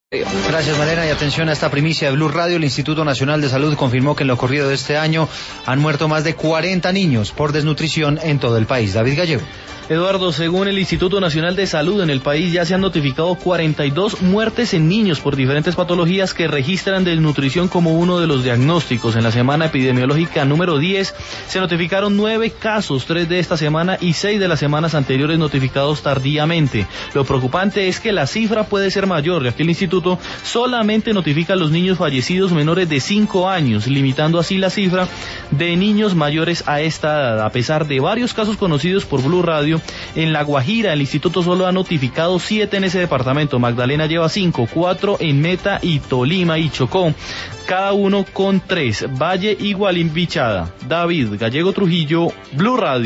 Gracias, Malena, y atención a esta primicia de Blue Radio. El Instituto Nacional de Salud confirmó que en lo corrido de este año han muerto más de 40 niños por desnutrición en todo el país. David Gallego. Eduardo, según el Instituto Nacional de Salud, en el país ya se han notificado 42 muertes en niños por diferentes patologías que registran desnutrición como uno de los diagnósticos. En la semana epidemiológica número 10 se notificaron 9 casos, 3 de esta semana y 6 de las semanas anteriores notificados tardíamente. Lo preocupante es que la cifra puede ser mayor, ya que el instituto solamente notifica a los niños fallecidos menores de 5 años, limitando así la cifra de niños mayores a esta edad. A pesar de varios casos conocidos por Blue Radio, en La Guajira el instituto solo ha notificado 7 en ese departamento. Magdalena lleva 5, 4 en Meta y Tolima y Chocó, cada uno con 3. Valle igual Bichada. David Gallego Trujillo, Blue Radio.